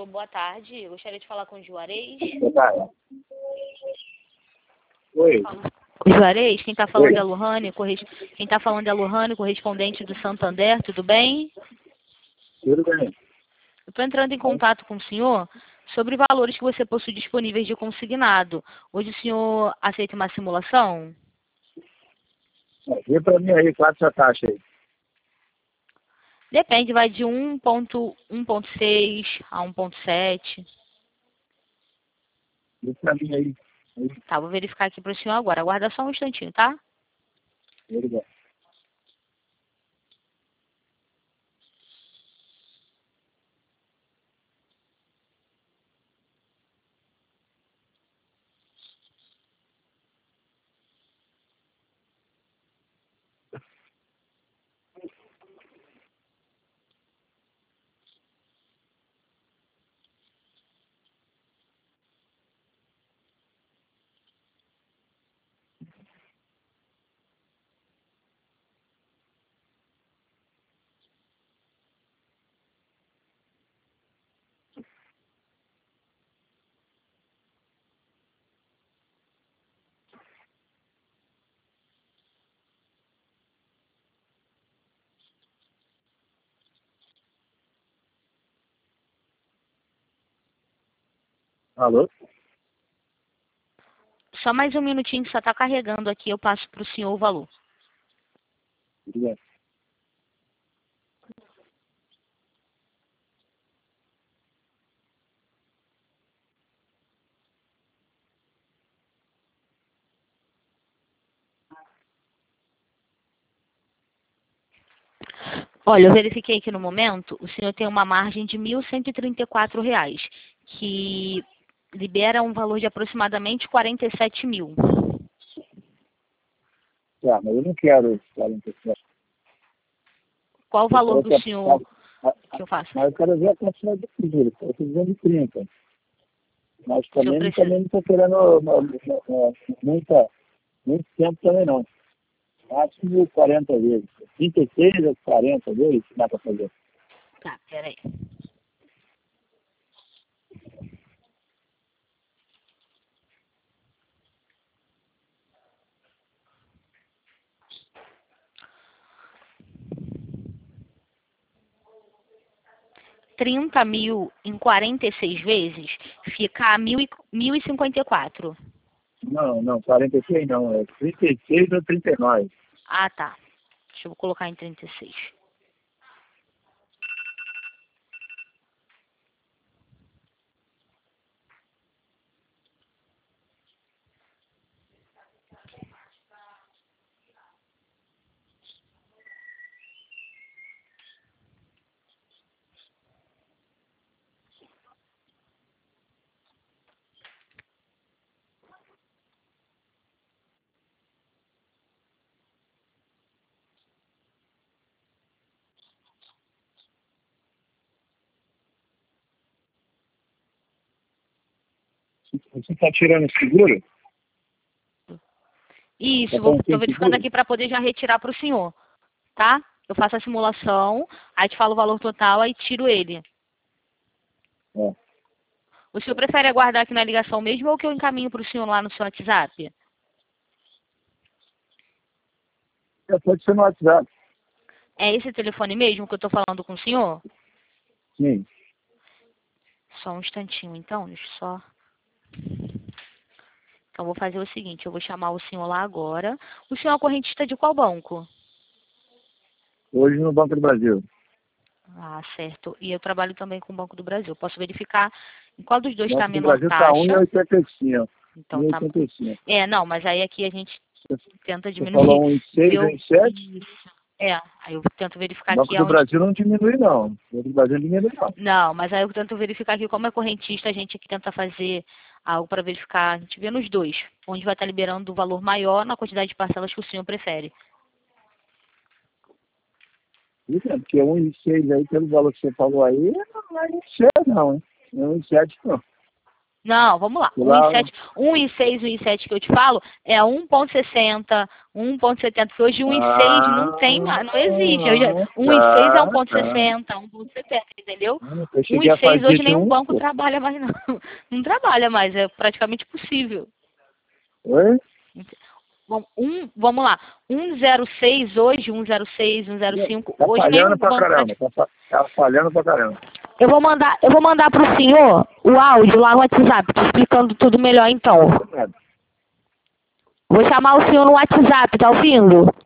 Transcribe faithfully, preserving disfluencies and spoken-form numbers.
Alô, boa tarde. Eu gostaria de falar com o Juarez. Oi. Juarez, quem está falando Oi. é a Lohane, corres... quem está falando é a Lohane, correspondente do Santander, tudo bem? Tudo bem. Eu estou entrando em contato com o senhor sobre valores que você possui disponíveis de consignado. Hoje o senhor aceita uma simulação? Vê para mim aí, qual é essa taxa aí? Depende, vai de um ponto seis a um ponto sete. Vê para mim aí. aí. Tá, vou verificar aqui para o senhor agora. Aguarda só um instantinho, tá? Tudo bem. Alô? Só mais um minutinho, só está carregando aqui, eu passo para o senhor o valor. Tudo bem. Olha, eu verifiquei aqui no momento, o senhor tem uma margem de mil cento e trinta e quatro reais, que libera um valor de aproximadamente quarenta e sete mil. Tá, mas eu não quero quarenta e sete. Qual o Eu valor quero do que senhor a- a- que eu faça? Mas eu quero ver a quantidade de figura. Eu estou dizendo trinta. Mas O senhor também, precisa. também não estou querendo não, não, não, muita, muito tempo também não. Máximo quarenta vezes. trinta e seis a quarenta vezes dá para fazer. Tá, peraí. trinta mil em quarenta e seis vezes fica a mil e mil e cinquenta e quatro. Não, não, quarenta e seis não. É trinta e seis ou trinta e nove. Ah, tá. Deixa eu colocar em trinta e seis. Você está tirando seguro? Isso, Está vou, falando tô sem verificando seguro? aqui para poder já retirar para o senhor, tá? Eu faço a simulação, aí te falo o valor total, aí tiro ele. É. O senhor prefere aguardar aqui na ligação mesmo ou que eu encaminho para o senhor lá no seu WhatsApp? É, pode ser no WhatsApp. É esse telefone mesmo que eu estou falando com o senhor? Sim. Só um instantinho, então, deixa eu só... Então, vou fazer o seguinte, eu vou chamar o senhor lá agora. O senhor é correntista de qual banco? Hoje no Banco do Brasil. Ah, certo. E eu trabalho também com o Banco do Brasil. Posso verificar em qual dos O dois está a Banco do menor Brasil está taxa? um vírgula oitenta e cinco. Então, tá... um vírgula oitenta e cinco. É, não, mas aí aqui a gente tenta Você diminuir. falou um vírgula seis, Viu? um vírgula sete? Isso. É, aí eu tento verificar O aqui Banco do aonde... Brasil não diminui, não. O Banco do Brasil diminui, não. Não, mas aí eu tento verificar aqui como é correntista, a gente aqui tenta fazer algo para verificar, a gente vê nos dois, onde vai estar liberando o valor maior na quantidade de parcelas que o senhor prefere. Isso é porque um vírgula seis aí, pelo valor que você falou aí, não é um vírgula sete não, hein? Não é um vírgula sete não. Não, vamos lá. Lá- um vírgula sete, um vírgula seis, um vírgula sete que eu te falo é um vírgula sessenta, um vírgula setenta, porque hoje um vírgula seis não tem, mais, não existe. Hoje, um vírgula seis é um vírgula sessenta, um vírgula setenta, entendeu? Eu um cheguei a vírgula seis fazer hoje de nenhum um, banco pô. trabalha mais, não. Não trabalha mais, é praticamente possível. Oi? Bom, Um, vamos lá, um zero seis hoje, um zero seis, um zero cinco, Tá hoje nenhum falhando pra banco caramba. Tá, fa- tá falhando pra caramba. Eu vou mandar, eu vou mandar pro senhor o áudio lá no WhatsApp, te explicando tudo melhor então. Vou chamar o senhor no WhatsApp, tá ouvindo?